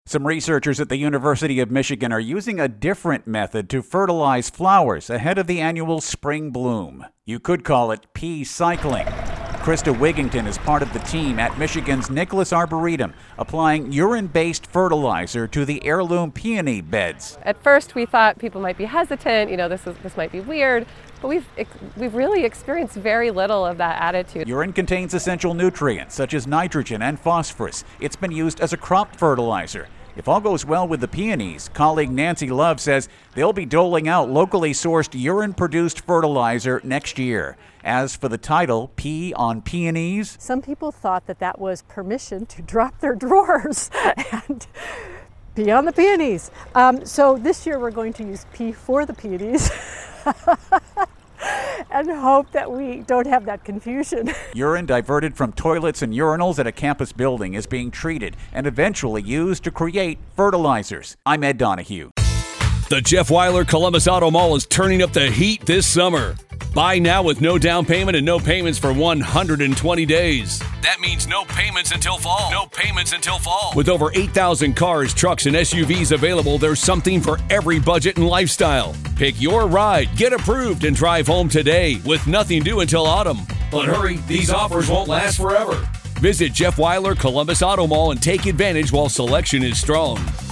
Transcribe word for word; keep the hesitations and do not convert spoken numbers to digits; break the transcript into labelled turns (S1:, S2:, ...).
S1: Some researchers at the University of Michigan are using a different method to fertilize flowers ahead of the annual spring bloom. You could call it pea cycling. Krista Wigington is part of the team at Michigan's Nicholas Arboretum, applying urine-based fertilizer to the heirloom peony beds.
S2: At first, we thought people might be hesitant. You know, this is this might be weird, but we've we've really experienced very little of that attitude.
S1: Urine contains essential nutrients such as nitrogen and phosphorus. It's been used as a crop fertilizer. If all goes well with the peonies, colleague Nancy Love says they'll be doling out locally sourced urine-produced fertilizer next year. As for the title, Pea on Peonies,
S3: some people thought that that was permission to drop their drawers and pee on the peonies. Um, so this year we're going to use Pea for the peonies. And hope that we don't have that confusion.
S1: Urine diverted from toilets and urinals at a campus building is being treated and eventually used to create fertilizers. I'm Ed Donahue.
S4: The Jeff Weiler Columbus Auto Mall is turning up the heat this summer. Buy now with no down payment and no payments for one hundred twenty days. That means no payments until fall. No payments until fall. With over eight thousand cars, trucks, and S U Vs available, there's something for every budget and lifestyle. Pick your ride, get approved, and drive home today with nothing due until autumn. But hurry, these offers won't last forever. Visit Jeff Weiler Columbus Auto Mall and take advantage while selection is strong.